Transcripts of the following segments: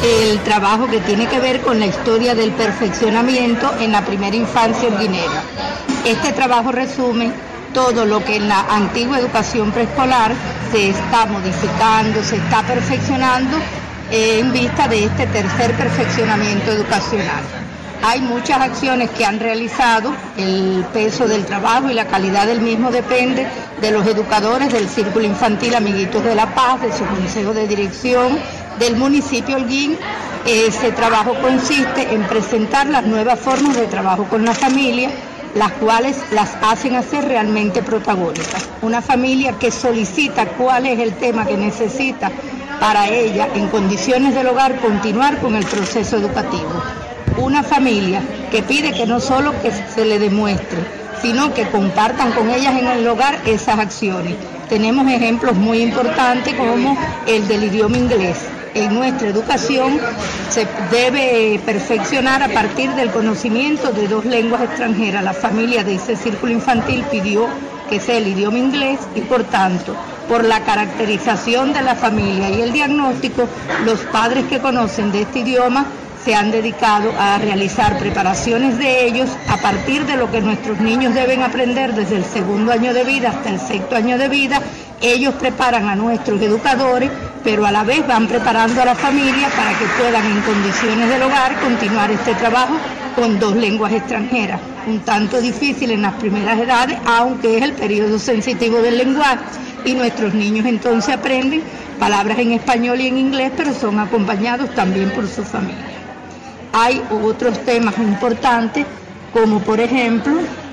el trabajo que tiene que ver con la historia del perfeccionamiento en la primera infancia holguinera. Este trabajo resume todo lo que en la antigua educación preescolar se está modificando, se está perfeccionando en vista de este tercer perfeccionamiento educacional. Hay muchas acciones que han realizado, el peso del trabajo y la calidad del mismo depende de los educadores del Círculo Infantil Amiguitos de la Paz, de su consejo de dirección, del municipio Holguín. Ese trabajo consiste en presentar las nuevas formas de trabajo con la familia, las cuales las hacen hacer realmente protagónicas. Una familia que solicita cuál es el tema que necesita para ella, en condiciones del hogar, continuar con el proceso educativo. Una familia que pide que no solo que se le demuestre, sino que compartan con ellas en el hogar esas acciones. Tenemos ejemplos muy importantes como el del idioma inglés. En nuestra educación se debe perfeccionar a partir del conocimiento de 2 lenguas extranjeras. La familia de ese círculo infantil pidió que sea el idioma inglés y, por tanto, por la caracterización de la familia y el diagnóstico, los padres que conocen de este idioma se han dedicado a realizar preparaciones de ellos a partir de lo que nuestros niños deben aprender desde el 2º año de vida hasta el 6º año de vida. Ellos preparan a nuestros educadores, pero a la vez van preparando a la familia para que puedan en condiciones del hogar continuar este trabajo con 2 lenguas extranjeras. Un tanto difícil en las primeras edades, aunque es el periodo sensitivo del lenguaje, y nuestros niños entonces aprenden palabras en español y en inglés, pero son acompañados también por su familia. Hay otros temas importantes, como por ejemplo,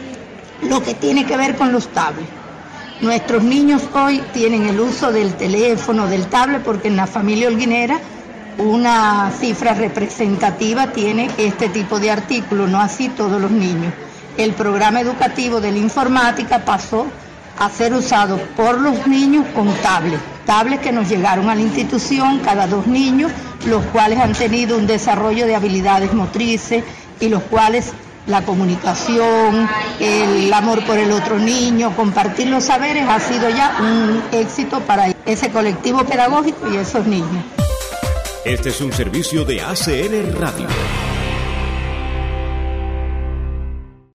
lo que tiene que ver con los tablets. Nuestros niños hoy tienen el uso del teléfono, del tablet, porque en la familia holguinera una cifra representativa tiene este tipo de artículos, no así todos los niños. El programa educativo de la informática pasó a ser usado por los niños con tablets que nos llegaron a la institución, cada 2 niños, los cuales han tenido un desarrollo de habilidades motrices y los cuales la comunicación, el amor por el otro niño, compartir los saberes ha sido ya un éxito para ese colectivo pedagógico y esos niños. Este es un servicio de ACN Radio.